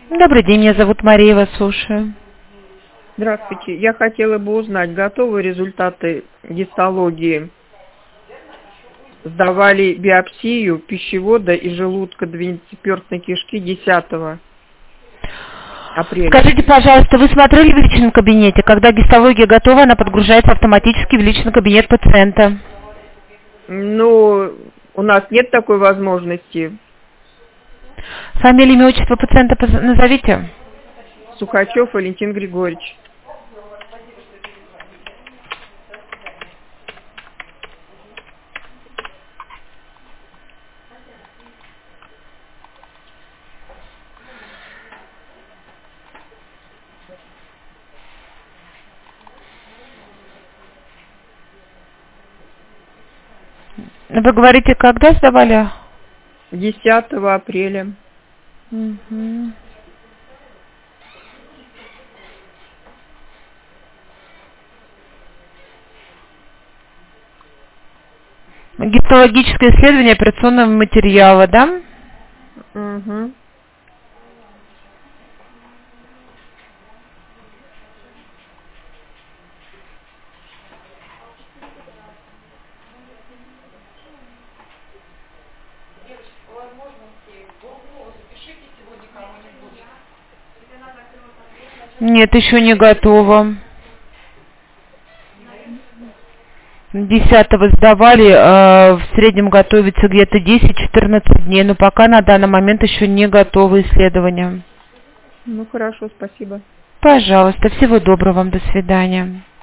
Добрый день, меня зовут Мария, вас слушаю. Здравствуйте. Я хотела бы узнать, готовы результаты гистологии? Сдавали биопсию пищевода и желудка двенадцатиперстной кишки 10 апреля. Скажите, пожалуйста, вы смотрели в личном кабинете? Когда гистология готова, она подгружается автоматически в личный кабинет пациента. Ну, у нас нет такой возможности. Фамилия, имя, отчество пациента назовите. Сухачев Валентин Григорьевич. Вы говорите, когда сдавали? 10 апреля. Угу. Гистологическое исследование операционного материала, да? Угу. Нет, еще не готово. 10-го сдавали, в среднем готовится где-то 10-14 дней, но пока на данный момент еще не готовы исследования. Ну хорошо, спасибо. Пожалуйста, всего доброго вам, до свидания.